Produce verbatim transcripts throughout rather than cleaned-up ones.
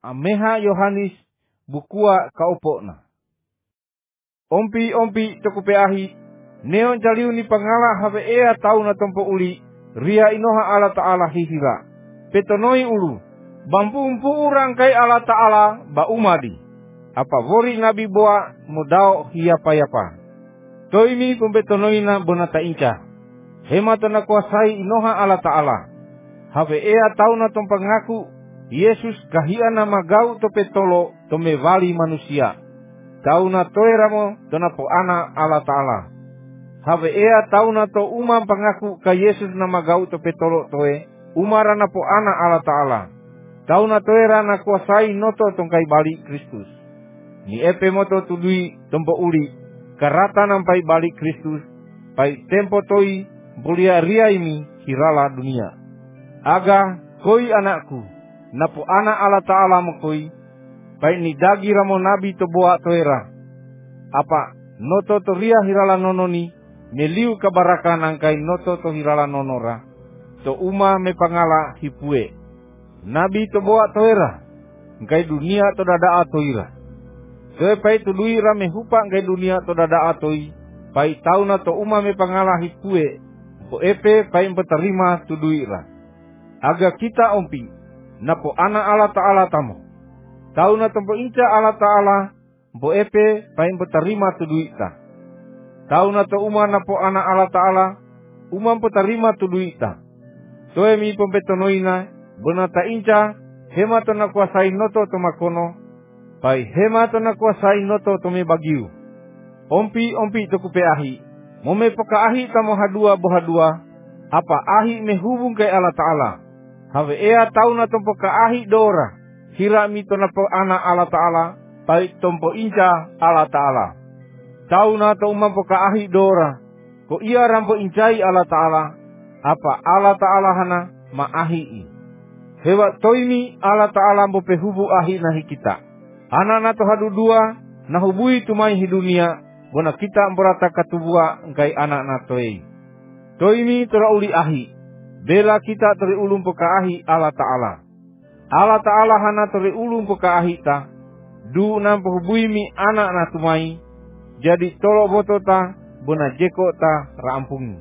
ameha Yohanes bukua kaopona. Ompi-ompi tokupe ahi, neon jaliu ni pangala have ea tau na tompo uli, ria inoha Allah Ta'ala hihira. Petonoi ulu, bampu umpu urangkai Allah Ta'ala ba umadi. Apa vori nabi boa modao hiapa-yapa. Toimi pembetonoina bonata inca. Hemata na kuasai inoha Allah Ta'ala. Have ea tau na tompa ngaku, Yesus kahia na magau to petolo to mevali manusia. Tau na toeramo to na po ana Allah Ta'ala. Have ea tau na to umam pangaku ka Yesus na magau to petolo toe, umara na po ana Allah Ta'ala. Tau na toera na kuasai noto tongkai bali Kristus. Ni epe moto tudui tompo uli, karata nampai bali Kristus, pai tempo toi bulia ria ini hirala dunia. Aga koi anakku, na po ana Allah Ta'ala mo koi, pai ni dagi ramo nabi to boa toera. Apa noto to ria hirala nononi, meliu kabaraka nangkai noto to hirala nonora, to uma me pangala hipue. Nabi to boa toera, ngkai dunia to dada atoira. Toe pai to duira me hupa ngkai dunia to dada atoi, pai tauna to uma me pangala hipue, po epe pai mpeterima to duira. Aga kita ompi, napo ana Allah Ta'ala tamo. Tauna tompo inca Allah Ta'ala, po epe pain petarima tu duita. Tauna to uma napo ana Allah Ta'ala, umam petarima tu duita. Toe mi pempetonoina, bonata inca, hema to na kuasai noto to makono, pai hema to na kuasai noto to me bagiu. Ompi ompi to kupe ahi, mome poka ahi tamo hadua bohadua, apa ahi me hubung kai Allah Ta'ala. Have ea tauna tompo ka ahi dora, hira mi to na po ana Allah Ta'ala, pai tompo inca Allah Ta'ala. Tauna to umam po ka ahi dora, ko ia rampo incai Allah Ta'ala, apa Allah Ta'ala hana ma ahi i. Hewa toimi Allah Ta'ala mo pehubu ahi nahi kita. Ana na to hadu dua, na hubui tumai hi dunia, bona kita mborata katubua ngkai anak na toi. Toimi tora uli ahi, bela kita tori ulum po ka ahi Allah Ta'ala. Allah Ta'ala hana tori ulum po ka ahi ta, du nam pohubui mi anak na tumai, jadi tolo boto ta, bona jeko ta rampungi.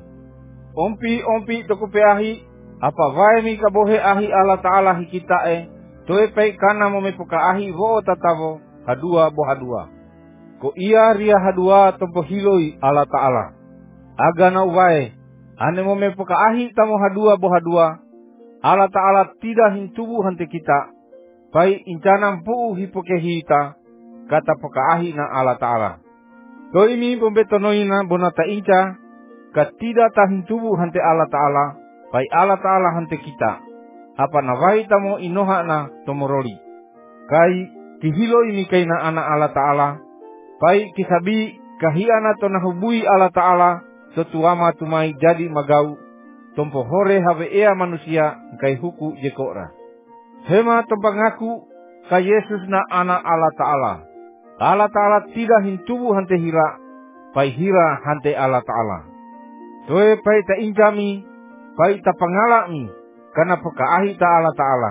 Ompi ompi tokupe ahi, apa vai mi kabohe ahi Allah Ta'ala hi kita e, toe pei kana mo me poka ahi vo tatavo, hadua bo hadua. Ko ia ria hadua tompo hiloi Allah Ta'ala. Aga na uwae, ane mo me poka ahi tamo hadua bo hadua, Allah Ta'ala tidak hintubu hante kita, pai incanam puu hipoke hita, kata poka ahi na Allah Ta'ala. To ini pembetonoina bonata inca, katida tahintubu hante Allah Ta'ala, pai Allah Ta'ala hante kita. Apa nawai tamo inoha na tomoroli. Kai kihilo ini kaina ana Allah Ta'ala, pai kisabi kahiana to nahubui Allah Ta'ala, setuama tumai jadi magau, tompo hore have ea manusia kai huku jekora. Hema tompa ngaku ka Yesus na ana Allah Ta'ala. Allah Ta'ala tidak hintubu hante hira, pai hira hante Allah Ta'ala. Toe pai ta injami, pai ta pangala mi, karena poka ahi ta Allah Ta'ala.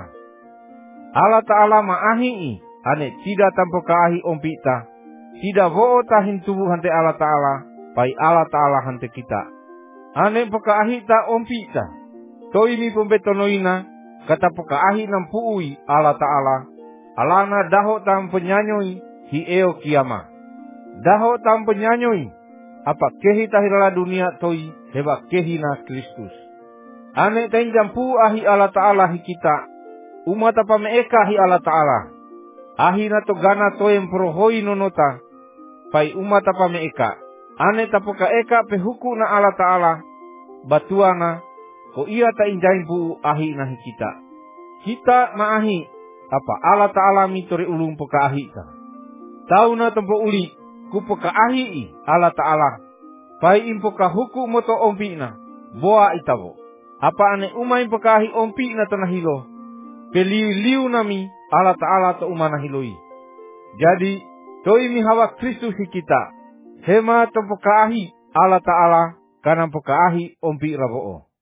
Allah Ta'ala ma ahi i, ane tidak tampo ka ahi ompi ta, tidak vo'o ta hintubu hante Allah Ta'ala, pai Allah Ta'ala hante kita. Ane poka ahi ta ompi ta, to ini pembetonoina, kata poka ahi nampuui Allah Ta'ala, alana daho tam penyanyoi, hi eo kiama. Daho tam penyanyoi, apa kehi tahirala dunia toi, heba kehi na Kristus. Ane tain jampu ahi Allah Ta'ala hi kita, umat apa meeka hi Allah Ta'ala. Ahi na to gana toem prohoi nonota, pai umat apa meeka. Ane tapoka eka pehuku na Allah Ta'ala, batuana, ko ia ta injain pu ahi na hi kita. Kita ma ahi, apa Allah Ta'ala mitori ulung poka ahi ta. Tau na tempo uli, ku poka ahi i Allah Ta'ala, pai impoka huku moto ompi na, boa itabo. Apa ane umay poka ahi ompi na tanahilo, peliu-liu nami Allah Ta'ala to umana hiloi. Jadi, toi mi hawa Kristus hi kita, hema tempo ka ahi Allah Ta'ala, kanang poka ahi ompi raboo.